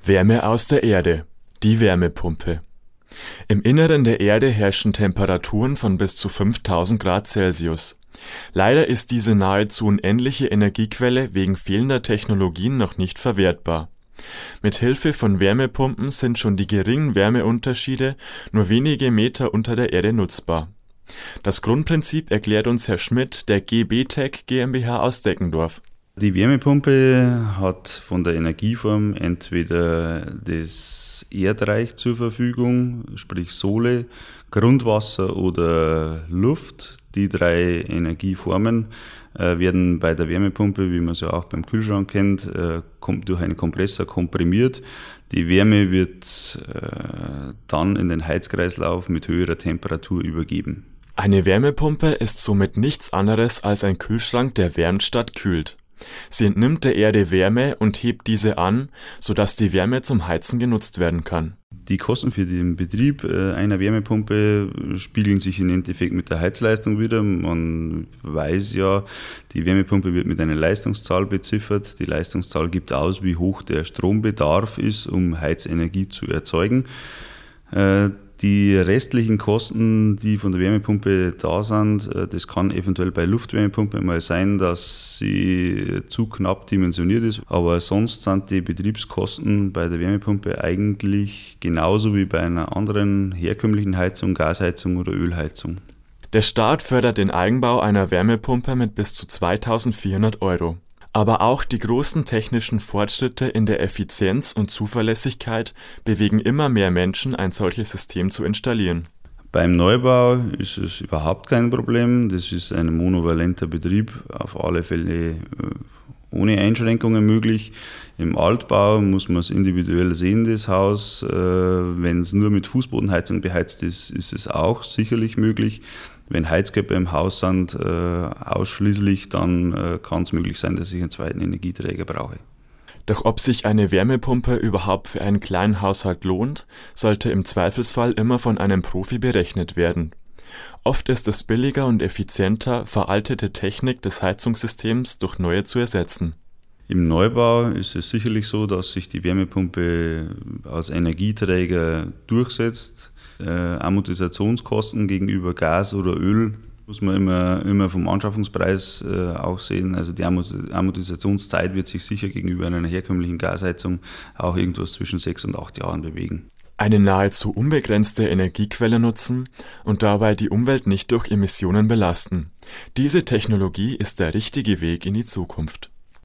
Wärme aus der Erde, die Wärmepumpe. Im Inneren der Erde herrschen Temperaturen von bis zu 5000 Grad Celsius. Leider ist diese nahezu unendliche Energiequelle wegen fehlender Technologien noch nicht verwertbar. Mit Hilfe von Wärmepumpen sind schon die geringen Wärmeunterschiede nur wenige Meter unter der Erde nutzbar. Das Grundprinzip erklärt uns Herr Schmidt der GBTEC GmbH aus Deckendorf. Die Wärmepumpe hat von der Energieform entweder das Erdreich zur Verfügung, sprich Sohle, Grundwasser oder Luft. Die drei Energieformen werden bei der Wärmepumpe, wie man es ja auch beim Kühlschrank kennt, durch einen Kompressor komprimiert. Die Wärme wird dann in den Heizkreislauf mit höherer Temperatur übergeben. Eine Wärmepumpe ist somit nichts anderes als ein Kühlschrank, der wärmt statt kühlt. Sie entnimmt der Erde Wärme und hebt diese an, sodass die Wärme zum Heizen genutzt werden kann. Die Kosten für den Betrieb einer Wärmepumpe spiegeln sich im Endeffekt mit der Heizleistung wider. Man weiß ja, die Wärmepumpe wird mit einer Leistungszahl beziffert. Die Leistungszahl gibt aus, wie hoch der Strombedarf ist, um Heizenergie zu erzeugen. Die restlichen Kosten, die von der Wärmepumpe da sind, das kann eventuell bei Luftwärmepumpe mal sein, dass sie zu knapp dimensioniert ist. Aber sonst sind die Betriebskosten bei der Wärmepumpe eigentlich genauso wie bei einer anderen herkömmlichen Heizung, Gasheizung oder Ölheizung. Der Staat fördert den Eigenbau einer Wärmepumpe mit bis zu 2.400 €. Aber auch die großen technischen Fortschritte in der Effizienz und Zuverlässigkeit bewegen immer mehr Menschen, ein solches System zu installieren. Beim Neubau ist es überhaupt kein Problem. Das ist ein monovalenter Betrieb, auf alle Fälle ohne Einschränkungen möglich. Im Altbau muss man es individuell sehen, das Haus. Wenn es nur mit Fußbodenheizung beheizt ist, ist es auch sicherlich möglich. Wenn Heizkörper im Haus sind, ausschließlich, dann kann es möglich sein, dass ich einen zweiten Energieträger brauche. Doch ob sich eine Wärmepumpe überhaupt für einen kleinen Haushalt lohnt, sollte im Zweifelsfall immer von einem Profi berechnet werden. Oft ist es billiger und effizienter, veraltete Technik des Heizungssystems durch neue zu ersetzen. Im Neubau ist es sicherlich so, dass sich die Wärmepumpe als Energieträger durchsetzt. Amortisationskosten gegenüber Gas oder Öl muss man immer vom Anschaffungspreis auch sehen. Also die Amortisationszeit wird sich sicher gegenüber einer herkömmlichen Gasheizung auch irgendwas zwischen 6 und 8 Jahren bewegen. Eine nahezu unbegrenzte Energiequelle nutzen und dabei die Umwelt nicht durch Emissionen belasten. Diese Technologie ist der richtige Weg in die Zukunft.